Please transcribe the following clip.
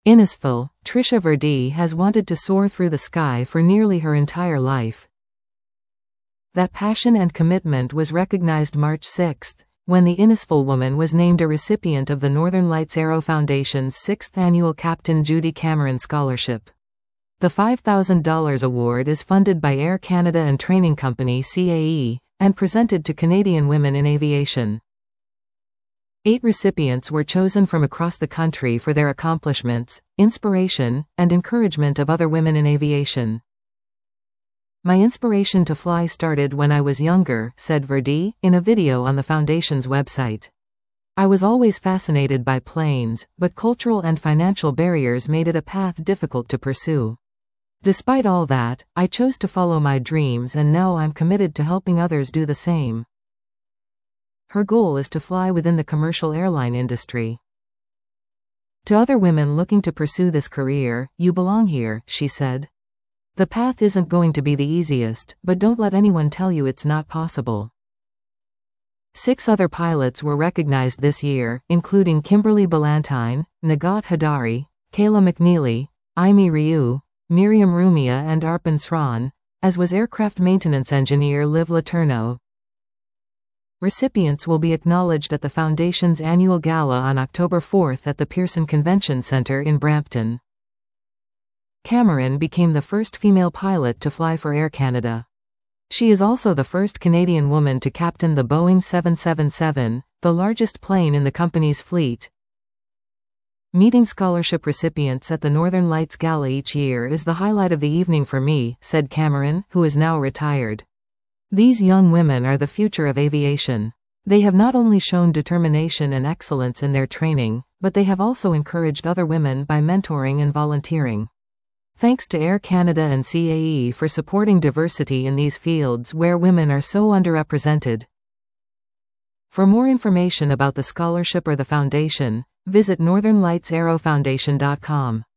Innisfil, Trisha Verdi has wanted to soar through the sky for nearly her entire life. That passion and commitment was recognized March 6, when the Innisfil woman was named a recipient of the Northern Lights Aero Foundation's 6th annual Captain Judy Cameron Scholarship. The $5,000 award is funded by Air Canada and training company CAE, and presented to Canadian women in aviation. 8 recipients were chosen from across the country for their accomplishments, inspiration, and encouragement of other women in aviation. "My inspiration to fly started when I was younger," said Verdi, in a video on the Foundation's website. "I was always fascinated by planes, but cultural and financial barriers made it a path difficult to pursue. Despite all that, I chose to follow my dreams, and now I'm committed to helping others do the same." Her goal is to fly within the commercial airline industry. "To other women looking to pursue this career, you belong here," she said. "The path isn't going to be the easiest, but don't let anyone tell you it's not possible." 6 other pilots were recognized this year, including Kimberly Ballantyne, Nagat Hadari, Kayla McNeely, Aimee Ryu, Miriam Rumia and Arpan Sran, as was aircraft maintenance engineer Liv Letourneau. Recipients will be acknowledged at the Foundation's annual gala on October 4 at the Pearson Convention Centre in Brampton. Cameron became the first female pilot to fly for Air Canada. She is also the first Canadian woman to captain the Boeing 777, the largest plane in the company's fleet. "Meeting scholarship recipients at the Northern Lights Gala each year is the highlight of the evening for me," said Cameron, who is now retired. "These young women are the future of aviation. They have not only shown determination and excellence in their training, but they have also encouraged other women by mentoring and volunteering. Thanks to Air Canada and CAE for supporting diversity in these fields where women are so underrepresented." For more information about the scholarship or the foundation, visit northernlightsaerofoundation.com.